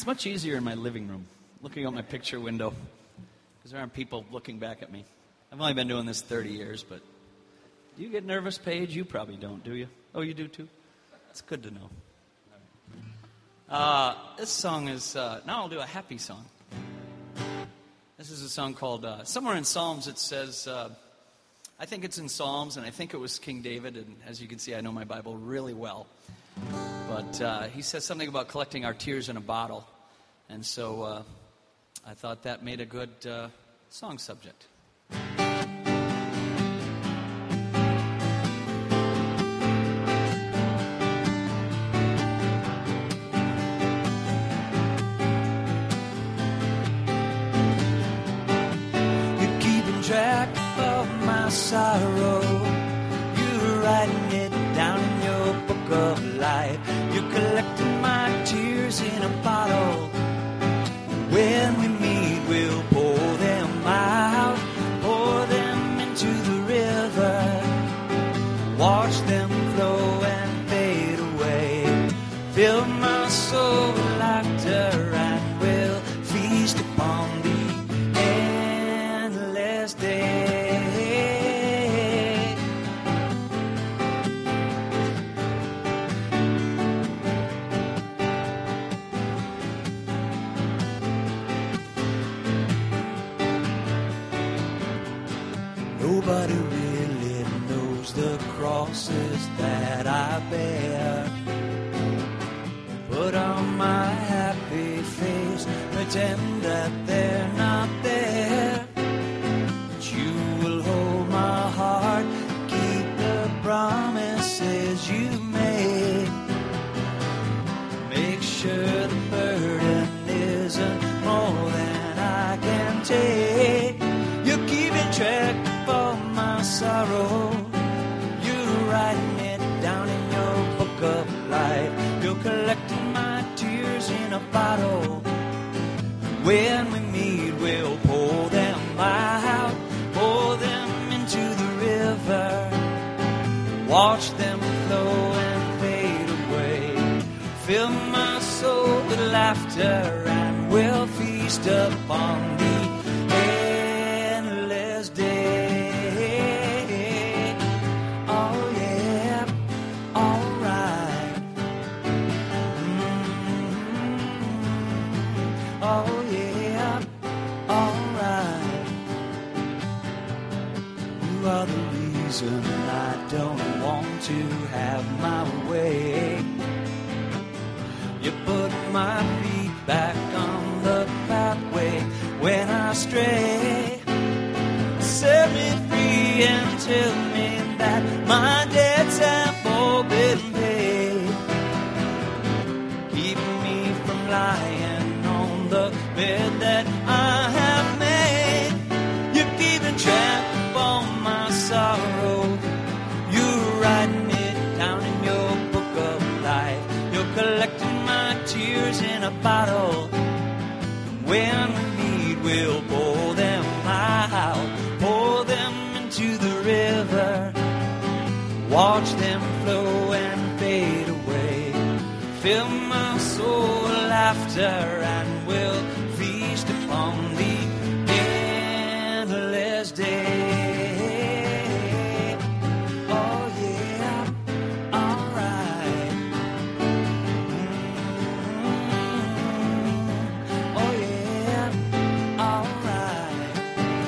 It's much easier in my living room, looking out my picture window, because there aren't people looking back at me. I've only been doing this 30 years, but do you get nervous, Paige? You probably don't, do you? Oh, you do too? It's good to know. This song is, now I'll do a happy song. This is a song called, somewhere in Psalms it says, I think it's in Psalms, and I think it was King David, and as you can see, I know my Bible really well. But he says something about collecting our tears in a bottle, and so I thought that made a good song subject. Sorrow, you're writing it down in your book of life. You're collecting my tears in a bottle. When we meet, we'll pour them out, pour them into the river, watch them flow and fade away. Fill my soul with laughter and we'll feast upon the endless day. Nobody really knows the crosses that I bear. Put on my happy face, pretend that they're not there. But you will hold my heart, keep the promises you made. Make sure the burden isn't more than I can take. You're keeping track of my sorrow. You're writing it down in your book of life. You're collecting my tears in a bottle. When we meet, we'll pour them out, pour them into the river, watch them flow and fade away. Fill my soul with laughter and we'll feast upon the endless day. Oh yeah, alright. Oh yeah, alright. You are the reason I don't want to have my way. You put my feet back on the pathway when I stray. Set me free and tell me that my debts have all been paid. Keep me from lying on the bed that I have made. You're keeping track of all my sorrow. You're writing it down in your book of life. You're collecting my tears in a bottle. When we meet, we'll pour them out, pour them into the river, watch them flow and fade away. Fill my soul with laughter and we'll feast upon the endless day. Oh yeah, alright. Oh yeah, alright.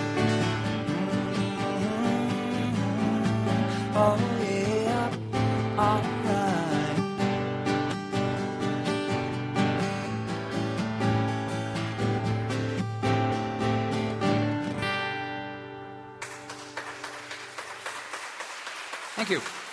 Oh yeah, alright. Thank you.